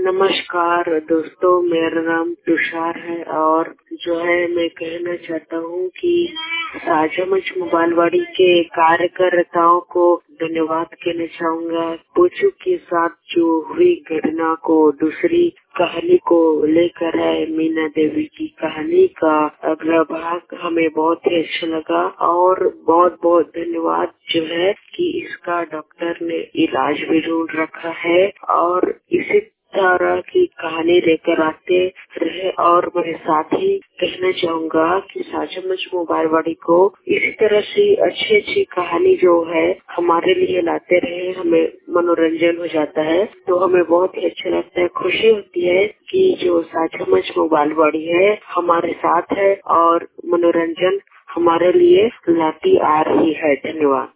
नमस्कार दोस्तों, मेरा नाम तुषार है और जो है मैं कहना चाहता हूँ कि साझा मंच मोबाइलवाड़ी के कार्यकर्ताओं को धन्यवाद कहना चाहूँगा। पूछू के साथ जो हुई घटना को दूसरी कहानी को लेकर है, मीना देवी की कहानी का अगला भाग हमें बहुत ही अच्छा लगा और बहुत बहुत धन्यवाद जो है कि इसका डॉक्टर ने इलाज भी ढूंढ रखा है और इसी तरह की कहानी लेकर आते रहे। और मेरे साथ ही कहना चाहूँगा कि साझा मंच मोबाइलवाड़ी को इसी तरह से अच्छी अच्छी कहानी जो है हमारे लिए लाते रहे, हमें मनोरंजन हो जाता है तो हमें बहुत ही अच्छा लगता है, खुशी होती है कि जो साझा मंच मोबाइलवाड़ी है हमारे साथ है और मनोरंजन हमारे लिए लाती आ रही है। धन्यवाद।